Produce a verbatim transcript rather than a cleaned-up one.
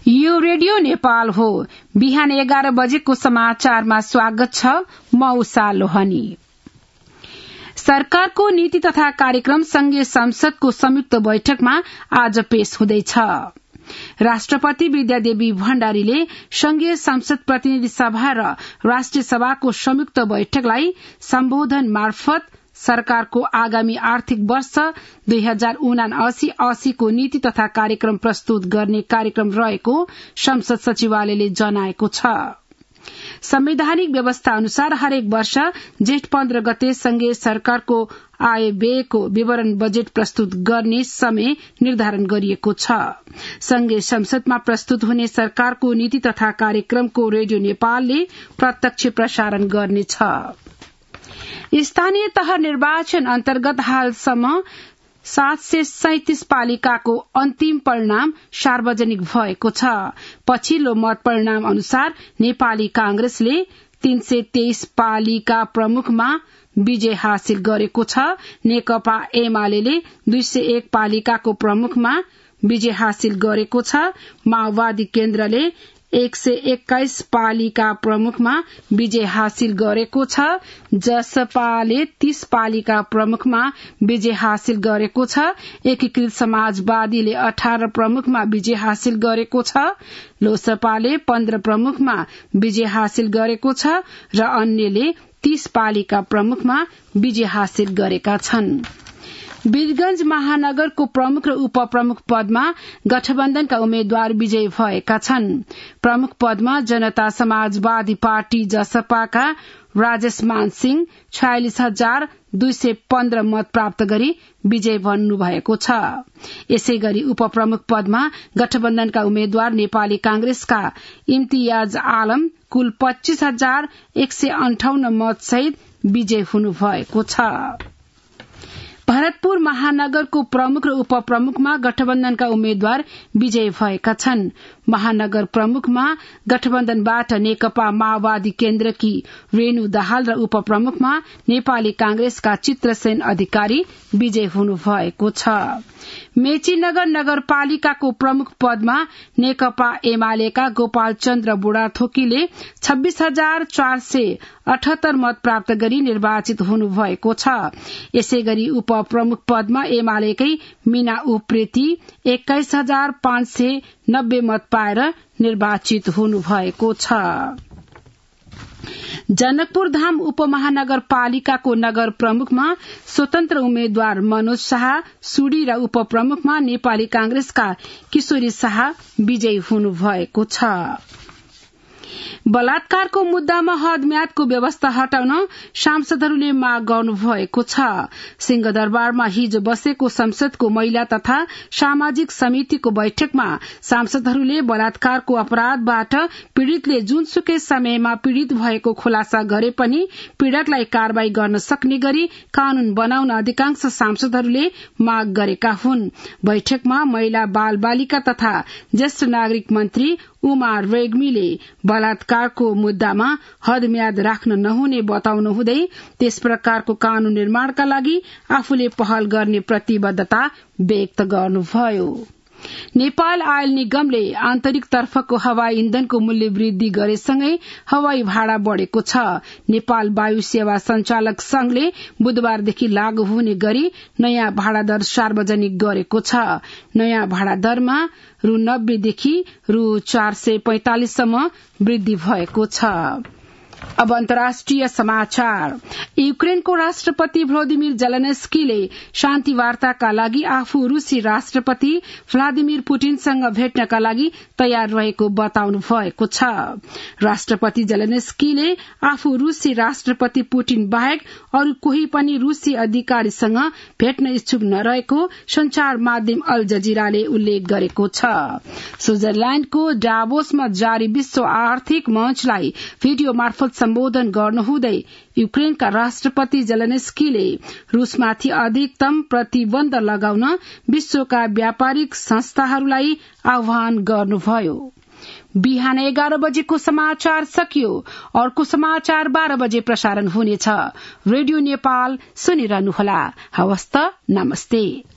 यो रेडियो नेपाल हो। बिहान एघार बजेको समाचारमा स्वागत छ। म उषा लोहनी। सरकारको नीति तथा कार्यक्रम संघीय संसदको संयुक्त बैठकमा आज पेश हुँदैछ। राष्ट्रपति विद्यादेवी भण्डारीले संघीय संसद प्रतिनिधि सभा र राष्ट्रिय सभाको संयुक्त बैठकलाई सम्बोधन मार्फत सरकारको आगामी आर्थिक वर्ष दुई हजार उनासी अस्सी को नीति तथा कार्यक्रम प्रस्तुत गर्ने कार्यक्रम रहेको संसद सचिवालयले जनाएको छ। संवैधानिक व्यवस्था अनुसार हरेक वर्ष जेठ पन्ध्र गते संघीय सरकारको आय व्ययको विवरण बजेट प्रस्तुत गर्ने समय निर्धारण गरिएको छ। संघीय संसदमा प्रस्तुत हुने सरकारको नीति तथा कार्यक्रमको रेडियो नेपालले प्रत्यक्ष प्रसारण गर्नेछ। स्थानीय तह निर्वाचन अन्तर्गत हालसम्म सात सय सैतिस पालिकाको अन्तिम परिणाम सार्वजनिक भएको छ। पछिल्लो मत परिणाम अनुसार नेपाली कांग्रेसले तीन सय तेइस पालिका प्रमुखमा विजय हासिल गरेको छ। नेकपा एमाले दुई सय एक पालिकाको प्रमुखमा विजय हासिल गरेको छ। माओवादी केन्द्रले एक सय एक्काइस पालिका प्रमुखमा विजय हासिल गरेको छ। जसपाले तीस पालिका प्रमुखमा विजय हासिल गरेको छ। एकीकृत समाजवादीले अठार प्रमुखमा विजय हासिल गरेको छ। लोसपाले पन्ध्र प्रमुखमा विजय हासिल गरेको छ र अन्यले तीस पालिका प्रमुखमा विजय हासिल गरेका छन्। वीरगंज महानगरको प्रमुख र उपप्रमुख पदमा गठबन्धनका उम्मेद्वार विजयी भएका छन्। प्रमुख पदमा जनता समाजवादी पार्टी जसपाका राजेश मान सिंह छयालिस हजार दुई सय पन्ध्र मत प्राप्त गरी विजय बन्नु भएको छ। यसै गरी उपप्रमुख पदमा गठबन्धनका उम्मेद्वार नेपाली कांग्रेसका इम्तियाज आलम कुल पच्चीस हजार एक सय अन्ठाउन्न मत सहित विजय हुनु भएको छ। भरतपुर महानगरको प्रमुख र उपप्रमुखमा गठबन्धनका उम्मेद्वार विजयी भएका छन्। महानगर प्रमुखमा गठबन्धनबाट नेकपा माओवादी केन्द्रकी रेणु दाहाल र उपप्रमुखमा नेपाली कांग्रेसका चित्रसेन अधिकारी विजयी हुनु भएको छ। मेचीनगर नगरपालिकाको प्रमुख पदमा नेकपा एमालेका गोपाल चन्द्र बुढाथोकीले छब्बीस हजार चार सय अठहत्तर मत प्राप्त गरी निर्वाचित हुनु भएको छ। यसै गरी उपप्रमुख पदमा एमालेकै मीना उप्रेती एक्काइस हजार पाँच सय नब्बे मत पाएर निर्वाचित हुनु भएको छ। जनकपुर धाम उपमहानगरपालिकाको नगर प्रमुखमा स्वतन्त्र उम्मेद्वार मनोज शाह सुडी र उपप्रमुखमा नेपाली कांग्रेसका किशोरी शाह विजयी हुनु भएको छ। बलात्कारको मुद्दामा हदम्यादको व्यवस्था हटाउन सांसदहरूले माग गर्नु भएको छ। सिंहदरबारमा हिजो बसेको संसदको महिला तथा सामाजिक समितिको बैठकमा सांसदहरूले बलात्कारको अपराधबाट पीड़ितले जुनसुकै समयमा पीड़ित भएको खुलासा गरे पनि पीड़कलाई कारवाही गर्न सक्ने गरी कानून बनाउन अधिकांश सांसदहरूले माग गरेका हुन्। बैठकमा महिला बाल बालिका तथा ज्येष्ठ नागरिक मन्त्री उमा रेग्मीले बलात्कारको मुद्दामा हदम्याद राख्न नहुने बताउनु हुँदै त्यस प्रकारको कानून निर्माणका लागि आफूले पहल गर्ने प्रतिबद्धता व्यक्त गर्नुभयो। नेपाल आयल निगमले आन्तरिक तर्फको हवाई इन्धनको मूल्य वृद्धि गरेसँगै हवाई भाड़ा बढ़ेको छ। नेपाल वायु सेवा संचालक संघले बुधबारदेखि लागू हुने गरी नयाँ भाड़ा दर सार्वजनिक गरेको छ। नयाँ भाड़ा दरमा रु नब्बेदेखि रु चार सय पैंतालिससम्म वृद्धि भएको छ। अब अन्तर्राष्ट्रिय समाचार। युक्रेनको राष्ट्रपति भ्लादिमिर जेलेन्स्कीले शान्ति वार्ताका लागि आफू रूसी राष्ट्रपति भ्लादिमिर पुटिनसँग भेट्नका लागि तयार रहेको बताउनु भएको छ। राष्ट्रपति जेलेन्स्कीले आफू रूसी राष्ट्रपति पुटिन बाहेक अरू कोही पनि रूसी अधिकारीसँग भेट्न इच्छुक नरहेको संचार माध्यम अल जजिराले उल्लेख गरेको छ। स्विजरल्याण्डको डाभोसमा जारी विश्व आर्थिक मंचलाई भिडियो मार्फत सम्बोधन गर्नुहुँदै युक्रेनका राष्ट्रपति जेलेन्स्कीले रूसमाथि अधिकतम प्रतिबन्ध लगाउन विश्वका व्यापारिक संस्थाहरूलाई आह्वान गर्नुभयो। बिहान एघार बजेको समाचार सकियो। अर्को समाचार बाह्र बजे प्रसारण हुनेछ। रेडियो नेपाल सुनिरहनुहोला। हवस् त, नमस्ते।